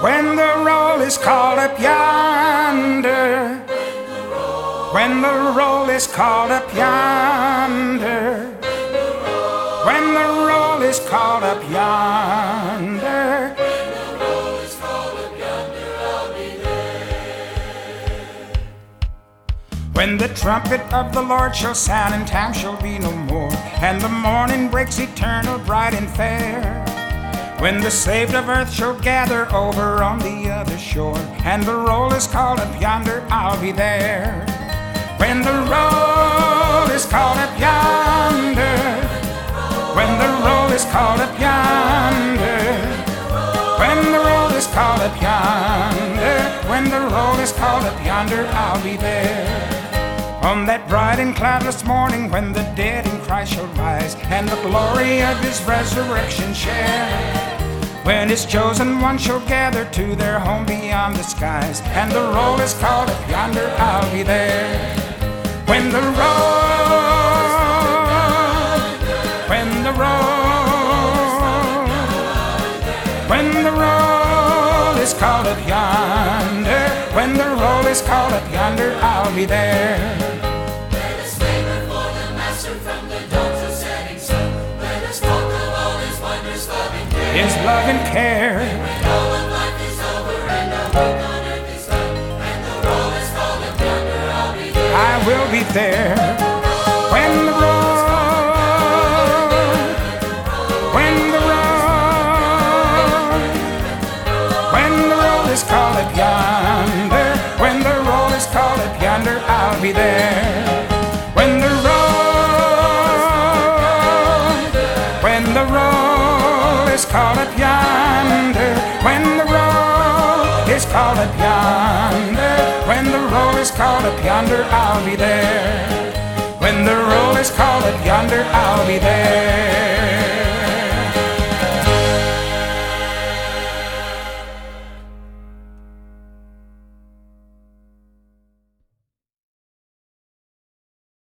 When the roll is called up yonder, when the roll is called up yonder, when the roll is called up yonder, when the trumpet of the Lord shall sound and time shall be no more, and the morning breaks eternal, bright and fair, when the saved of earth shall gather over on the other shore, and the roll is called up yonder, I'll be there. When the roll is called up yonder, when the roll is called up yonder, when the roll is called up yonder, when the roll is called up yonder, I'll be there. On that bright and cloudless morning, when the dead in Christ shall rise, and the glory of his resurrection share, when his chosen ones shall gather to their home beyond the skies, and the roll is called up yonder, I'll be there. When the roll, when the roll, when the roll is called up yonder, when the roll is called up yonder, I'll be there. Let us labor for the Master from the dawn to setting sun. Let us talk of all his wondrous love and care. His love and care. When all of life is over and our work on earth is done, and the roll is called up yonder, I'll be there. I will be there. When the roll, when the roll, when the roll is called up yonder, when the roll is called up yonder, I'll be there. When the roll, when the roll is called up yonder, when the roll is called up yonder, when the roll is called up yonder, I'll be there. When the roll is called up yonder, I'll be there.